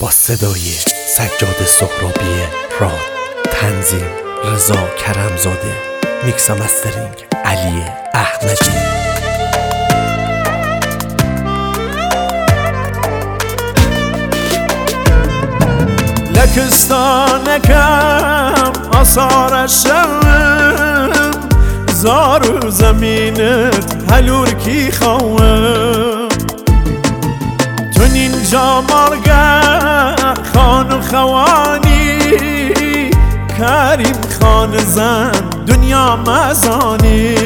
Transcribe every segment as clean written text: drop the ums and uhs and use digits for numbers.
با صدای سجاد سهرابی راد، تنظیم رضا کرمزاده، میکس و مسترینگ علی احمدی. لکستانکم آثارشم زار زمینت هلور کی خوام تو اینجا مرگه خان و خوانی کریم خان زن دنیا مزانی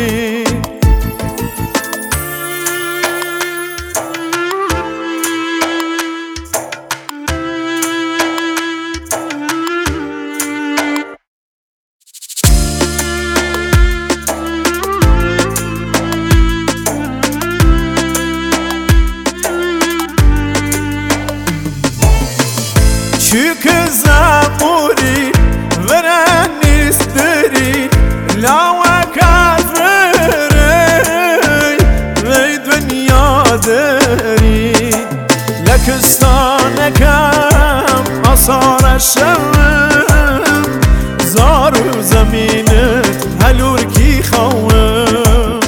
çünkü zamuri veren isterin lava kafiri ve dünya derin lekistanekam asaraşım zaru zeminet helur ki khawam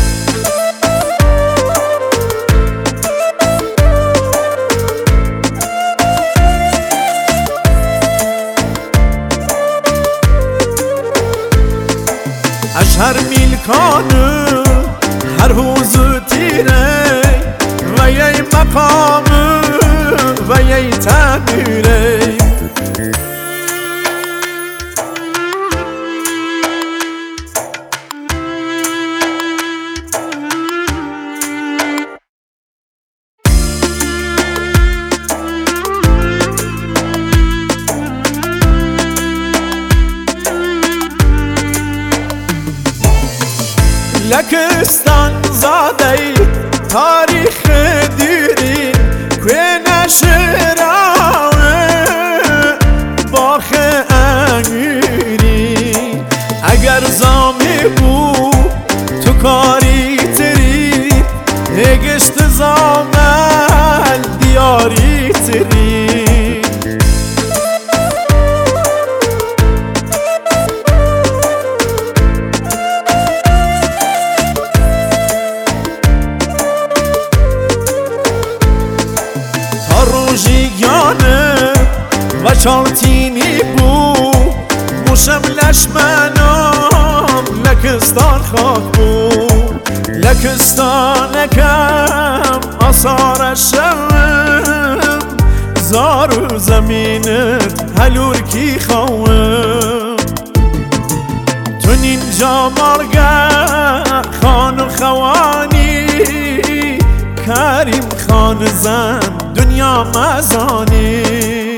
هر میلکانه هر حوزو تیره و یه مقامه و یه تعبیره لکستان زاده تاریخ دیرین که نشراوه باخ انگیری اگر زامی بود تو کاری تری هگشت زامل دیاری تری روژیانه و چارتینی بو موشم لشمنام لکستان خاک بو لکستانکم آثارشم زارو زمینت هلور کی خوام تو اینجا مرگه خان و خوانی کریم خان زن دنیا مزانی